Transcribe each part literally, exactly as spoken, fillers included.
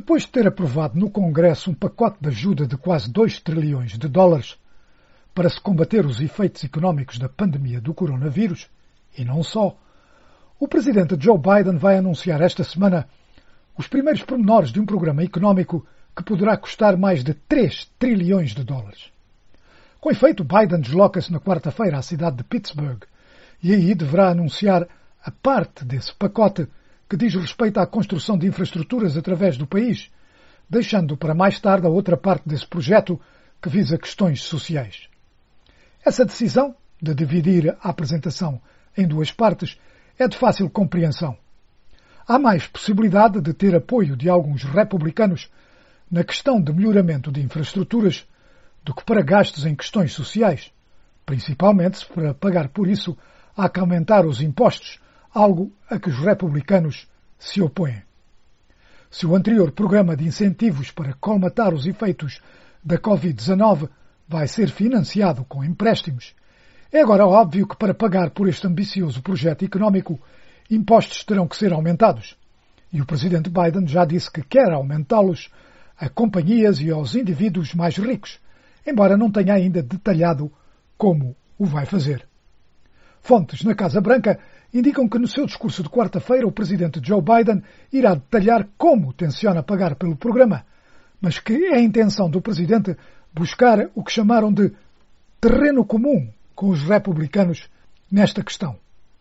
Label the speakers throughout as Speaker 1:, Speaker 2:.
Speaker 1: Depois de ter aprovado no Congresso um pacote de ajuda de quase dois trilhões de dólares para se combater os efeitos económicos da pandemia do coronavírus, e não só, o presidente Joe Biden vai anunciar esta semana os primeiros pormenores de um programa económico que poderá custar mais de três trilhões de dólares. Com efeito, Biden desloca-se na quarta-feira à cidade de Pittsburgh e aí deverá anunciar a parte desse pacote que diz respeito à construção de infraestruturas através do país, deixando para mais tarde a outra parte desse projeto que visa questões sociais. Essa decisão de dividir a apresentação em duas partes é de fácil compreensão. Há mais possibilidade de ter apoio de alguns republicanos na questão de melhoramento de infraestruturas do que para gastos em questões sociais, principalmente se para pagar por isso há que aumentar os impostos, algo a que os republicanos se opõem. Se o anterior programa de incentivos para colmatar os efeitos da covid dezenove vai ser financiado com empréstimos, é agora óbvio que para pagar por este ambicioso projeto económico, impostos terão que ser aumentados. E o presidente Biden já disse que quer aumentá-los a companhias e aos indivíduos mais ricos, embora não tenha ainda detalhado como o vai fazer. Fontes na Casa Branca indicam que no seu discurso de quarta-feira o presidente Joe Biden irá detalhar como tenciona pagar pelo programa, mas que é a intenção do presidente buscar o que chamaram de terreno comum com os republicanos nesta questão.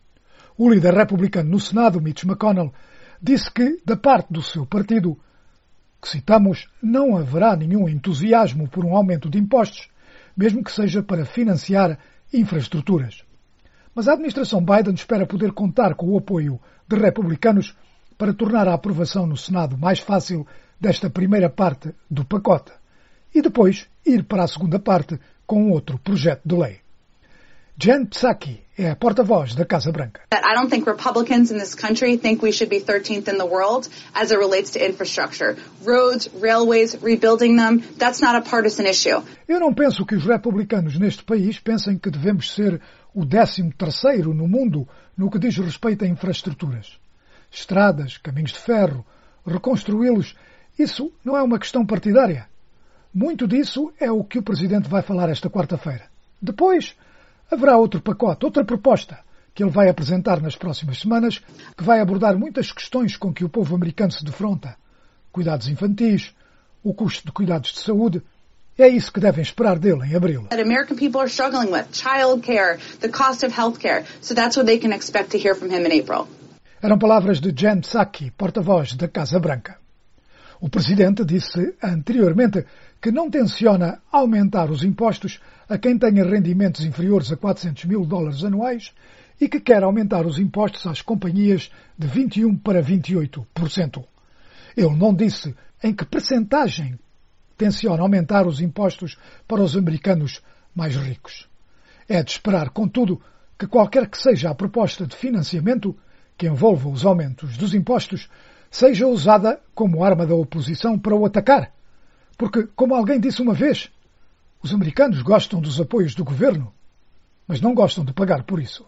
Speaker 1: O líder republicano no Senado, Mitch McConnell, disse que, da parte do seu partido, que citamos, não haverá nenhum entusiasmo por um aumento de impostos, mesmo que seja para financiar infraestruturas. Mas a administração Biden espera poder contar com o apoio de republicanos para tornar a aprovação no Senado mais fácil desta primeira parte do pacote e depois ir para a segunda parte com outro projeto de lei. Jen Psaki é a porta-voz da Casa Branca.
Speaker 2: I don't think Republicans in this country think we should be thirteenth in the world as it relates to infrastructure. Roads, railways, rebuilding them, that's not a partisan issue.
Speaker 1: Eu não penso que os republicanos neste país pensem que devemos ser o décimo terceiro no mundo no que diz respeito a infraestruturas. Estradas, caminhos de ferro, reconstruí-los, isso não é uma questão partidária. Muito disso é o que o Presidente vai falar esta quarta-feira. Depois, haverá outro pacote, outra proposta, que ele vai apresentar nas próximas semanas, que vai abordar muitas questões com que o povo americano se defronta. Cuidados infantis, o custo de cuidados de saúde. É isso que devem esperar dele em abril.
Speaker 2: That American people are struggling with, child care, the cost of health care. So that's what they can expect to hear from him in April.
Speaker 1: Eram palavras de Jen Psaki, porta-voz da Casa Branca. O Presidente disse anteriormente que não tenciona aumentar os impostos a quem tenha rendimentos inferiores a quatrocentos mil dólares anuais e que quer aumentar os impostos às companhias de vinte e um por cento para vinte e oito por cento. Ele não disse em que percentagem tenciona aumentar os impostos para os americanos mais ricos. É de esperar, contudo, que qualquer que seja a proposta de financiamento que envolva os aumentos dos impostos seja usada como arma da oposição para o atacar. Porque, como alguém disse uma vez, os americanos gostam dos apoios do governo, mas não gostam de pagar por isso.